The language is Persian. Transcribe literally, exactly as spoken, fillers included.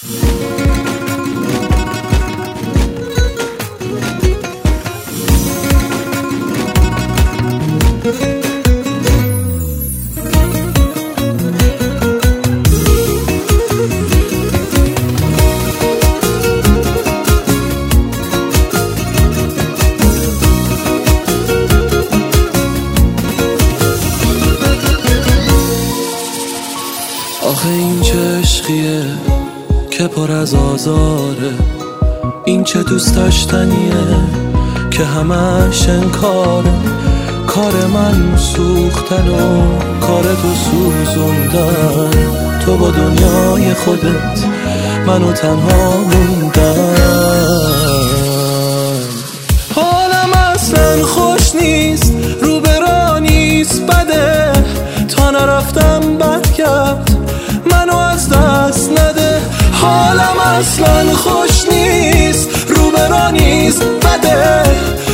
آخه این چه عشقیه که پر از آزاره، این چه دوست داشتنیه که همش انکاره. کار من سوختن و کار تو سوزوندن، تو با دنیای خودت منو تنها موندن. حالم اصلا خوش نیست، رو برا نیست بده، تا نرفتم برگرد منو از دست نده. حالم اصلا خوش نیست، رو برا نیست بده،